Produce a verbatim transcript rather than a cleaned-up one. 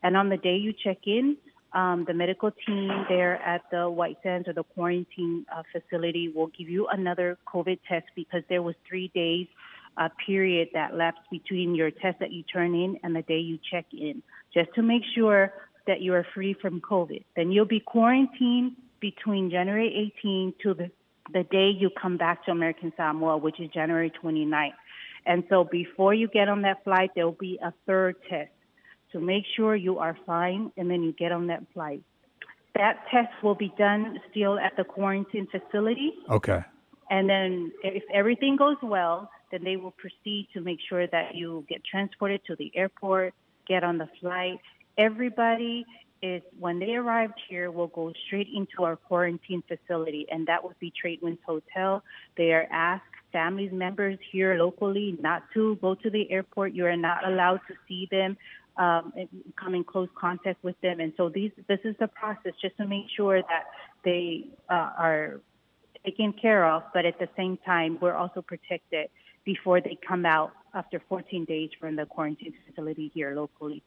And on the day you check in, um, the medical team there at the White Sands or the quarantine uh, facility will give you another COVID test because there was three days uh, period that lapsed between your test that you turn in and the day you check in, just to make sure that you are free from COVID. Then you'll be quarantined between January eighteenth to the, the day you come back to American Samoa, which is January twenty-ninth. And so before you get on that flight, there will be a third test to make sure you are fine, and then you get on that flight. That test will be done still at the quarantine facility. Okay. And then if everything goes well, then they will proceed to make sure that you get transported to the airport, get on the flight. Everybody is, when they arrived here, will go straight into our quarantine facility, and that would be Tradewinds Hotel. They are asked, family members here locally, not to go to the airport. You are not allowed to see them, um, and come in close contact with them. And so these, this is the process just to make sure that they uh, are taken care of, but at the same time, we're also protected before they come out after fourteen days from the quarantine facility here locally.